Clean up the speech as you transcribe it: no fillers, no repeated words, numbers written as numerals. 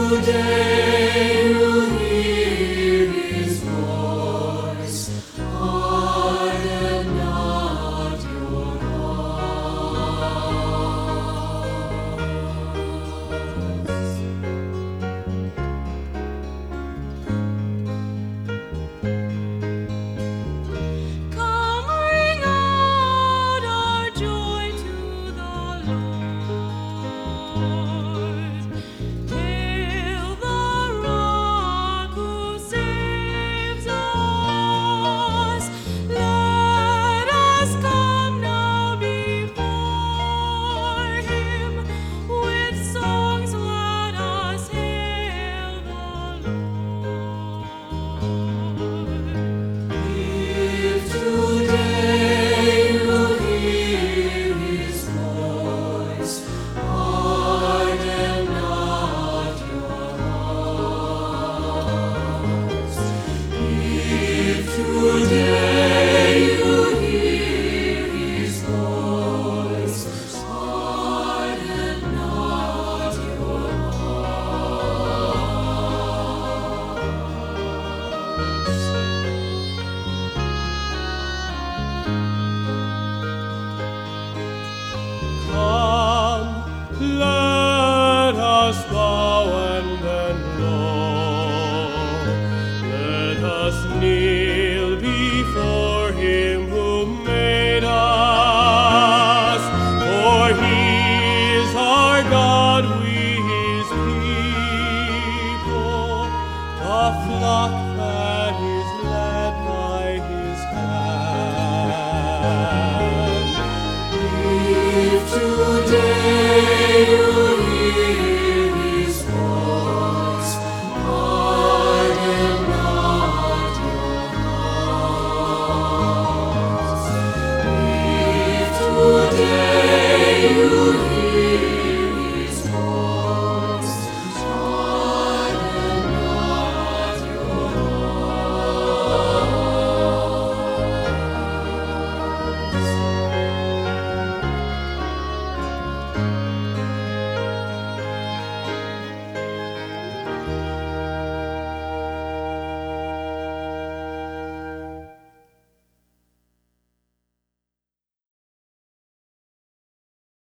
today you hear his voice, harden not your hearts. Come ring out our joy to the Lord. Hail the rock who saves us. Let us come now before him. With songs let us hail the Lord. If today you hear his voice, harden not your hearts. If today you hear his voice, harden not your hearts. Come, let us bow and bend low. Let us kneel.